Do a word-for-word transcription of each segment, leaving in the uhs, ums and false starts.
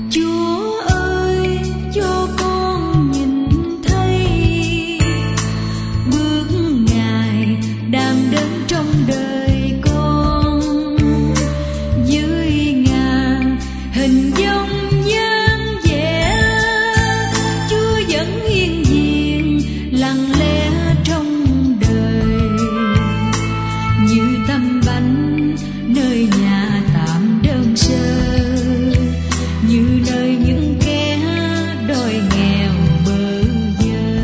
Chúa ơi, cho con nhìn thấy bước Ngài đang đến trong đời con, dưới ngàn hình dòng dáng vẻ, Chúa vẫn hiện diện lặng lẽ trong đời, như tấm bánh nơi nhà tạm đơn sơ, như nơi những kẻ đói nghèo bơ vơ.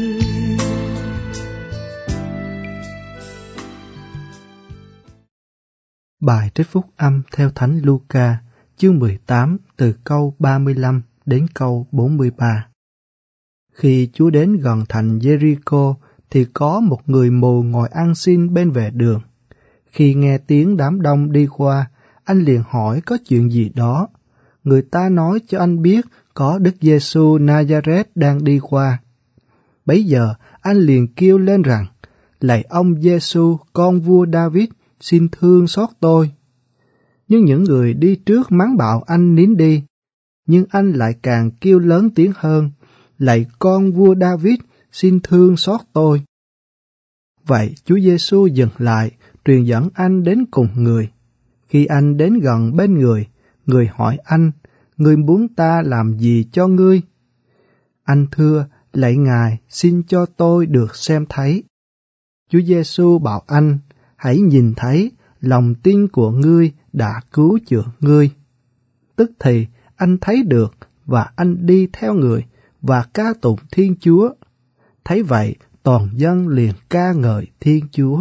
Bài trích phúc âm theo Thánh Luca, chương mười tám, từ câu ba mươi lăm đến câu bốn mươi ba. Khi Chúa đến gần thành Jericho, thì có một người mù ngồi ăn xin bên vệ đường. Khi nghe tiếng đám đông đi qua, anh liền hỏi có chuyện gì đó. Người ta nói cho anh biết có Đức Giêsu Nazareth đang đi qua. Bấy giờ anh liền kêu lên rằng: Lạy ông Giêsu, con vua David, xin thương xót tôi. Nhưng những người đi trước mắng bảo anh nín đi. Nhưng anh lại càng kêu lớn tiếng hơn: Lạy con vua David, xin thương xót tôi. Vậy Chúa Giêsu dừng lại, truyền dẫn anh đến cùng người. Khi anh đến gần bên người, người hỏi anh: Ngươi muốn ta làm gì cho ngươi? Anh thưa: Lạy Ngài, xin cho tôi được xem thấy. Chúa Giêsu bảo anh: Hãy nhìn thấy, lòng tin của ngươi đã cứu chữa ngươi. Tức thì anh thấy được, và anh đi theo người và ca tụng Thiên Chúa. Thấy vậy, toàn dân liền ca ngợi Thiên Chúa.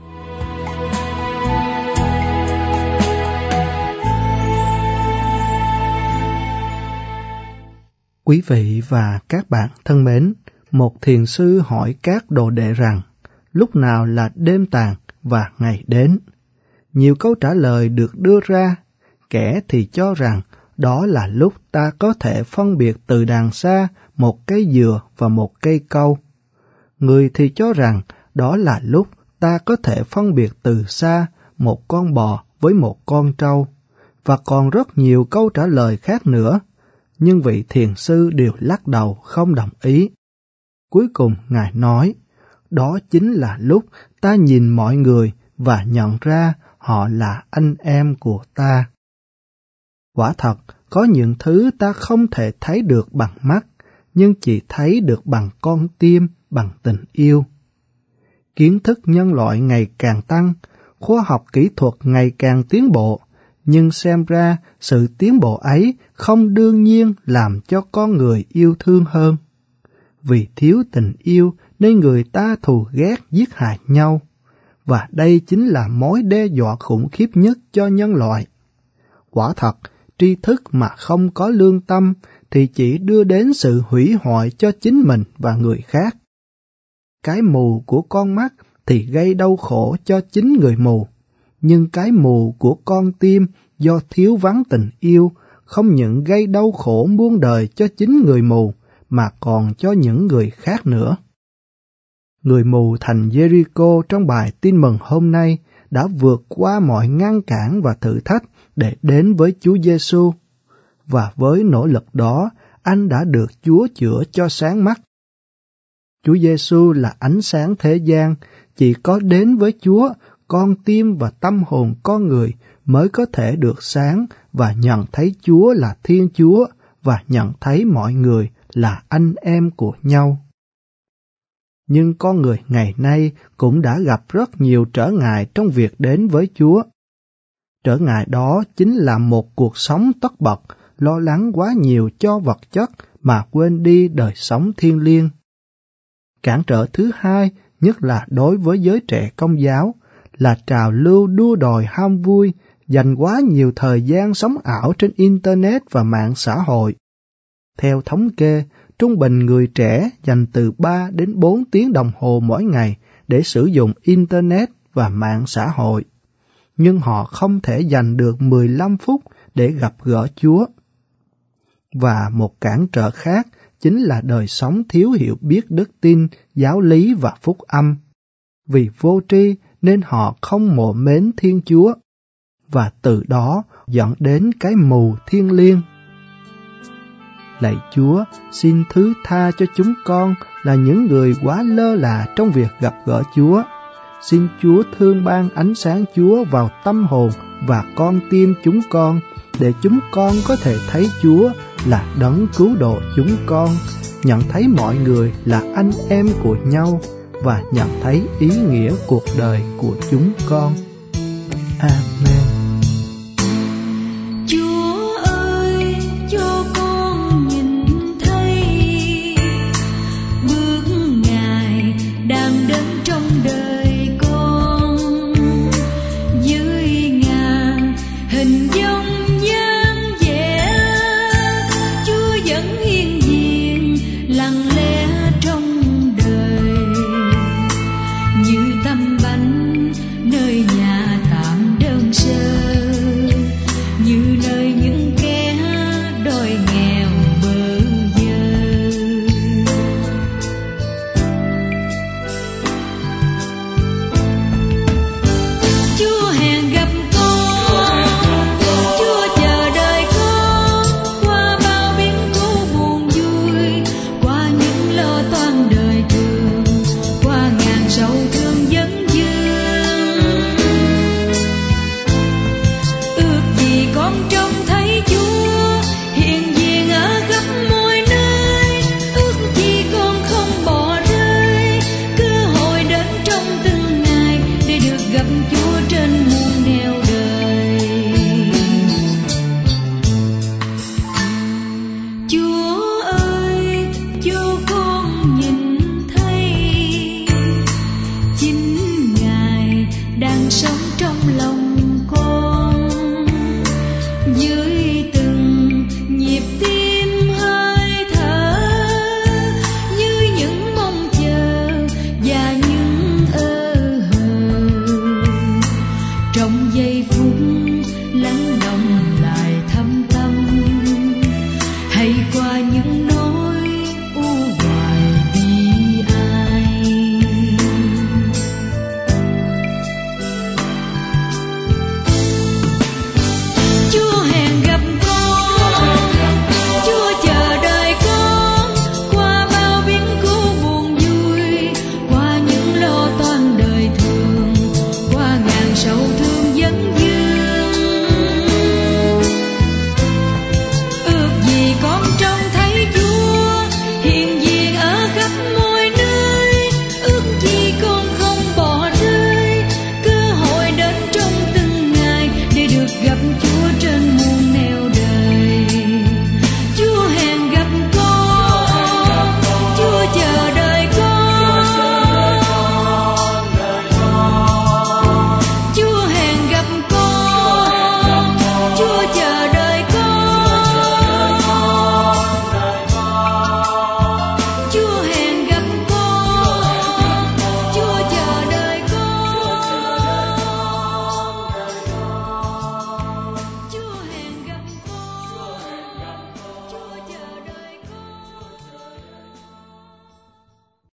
Quý vị và các bạn thân mến, một thiền sư hỏi các đồ đệ rằng lúc nào là đêm tàn và ngày đến. Nhiều câu trả lời được đưa ra, kẻ thì cho rằng đó là lúc ta có thể phân biệt từ đàng xa một cây dừa và một cây cau. Người thì cho rằng đó là lúc ta có thể phân biệt từ xa một con bò với một con trâu, và còn rất nhiều câu trả lời khác nữa. Nhưng vị thiền sư đều lắc đầu không đồng ý. Cuối cùng Ngài nói, đó chính là lúc ta nhìn mọi người và nhận ra họ là anh em của ta. Quả thật, có những thứ ta không thể thấy được bằng mắt, nhưng chỉ thấy được bằng con tim, bằng tình yêu. Kiến thức nhân loại ngày càng tăng, khoa học kỹ thuật ngày càng tiến bộ, nhưng xem ra sự tiến bộ ấy không đương nhiên làm cho con người yêu thương hơn. Vì thiếu tình yêu nên người ta thù ghét giết hại nhau, và đây chính là mối đe dọa khủng khiếp nhất cho nhân loại. Quả thật, tri thức mà không có lương tâm thì chỉ đưa đến sự hủy hoại cho chính mình và người khác. Cái mù của con mắt thì gây đau khổ cho chính người mù, nhưng cái mù của con tim do thiếu vắng tình yêu không những gây đau khổ muôn đời cho chính người mù, mà còn cho những người khác nữa. Người mù thành Jericho trong bài tin mừng hôm nay đã vượt qua mọi ngăn cản và thử thách để đến với Chúa Giêsu, và với nỗ lực đó, anh đã được Chúa chữa cho sáng mắt. Chúa Giêsu là ánh sáng thế gian, chỉ có đến với Chúa, con tim và tâm hồn con người mới có thể được sáng và nhận thấy Chúa là Thiên Chúa và nhận thấy mọi người là anh em của nhau. Nhưng con người ngày nay cũng đã gặp rất nhiều trở ngại trong việc đến với Chúa. Trở ngại đó chính là một cuộc sống tất bật, lo lắng quá nhiều cho vật chất mà quên đi đời sống thiêng liêng. Cản trở thứ hai, nhất là đối với giới trẻ Công giáo, là trào lưu đua đòi ham vui, dành quá nhiều thời gian sống ảo trên Internet và mạng xã hội. Theo thống kê, trung bình người trẻ dành từ ba đến bốn tiếng đồng hồ mỗi ngày để sử dụng Internet và mạng xã hội, nhưng họ không thể dành được mười lăm phút để gặp gỡ Chúa. Và một cản trở khác chính là đời sống thiếu hiểu biết đức tin, giáo lý và phúc âm. Vì vô tri nên họ không mộ mến Thiên Chúa, và từ đó dẫn đến cái mù thiêng liêng. lạy Chúa, xin thứ tha cho chúng con là những người quá lơ là trong việc gặp gỡ Chúa. Xin Chúa thương ban ánh sáng Chúa vào tâm hồn và con tim chúng con, để chúng con có thể thấy Chúa là đấng cứu độ chúng con, nhận thấy mọi người là anh em của nhau và nhận thấy ý nghĩa cuộc đời của chúng con. Amen. Chúa ơi, cho con nhìn thấy bước Ngài đang đến trong đời con, dưới ngàn hình dong dáng vẻ, Chúa vẫn hiện diện lặng lẽ trong đời, như tấm bánh nơi nhà tạm đơn sơ, như nơi những kẻ đói nghèo bơ vơ. Chúa hẹn gặp con, Chúa chờ đợi con, qua bao biến cố buồn vui, qua những lo toan đời thường, qua ngàn sầu thương vấn vương. Ước gì con trông thấy Chúa hiện diện ở khắp mọi nơi, ước gì con không bỏ rơi cơ hội đến trong từng ngày để được gặp Chúa trên muôn nẻo đời. Chúa ơi, cho con nhìn thấy chính Ngài đang sống trong lòng con, dưới từng nhịp tim hơi thở, như những mong chờ và những ơ hờ, trong giây phút lắng động lại thâm tâm, hay qua những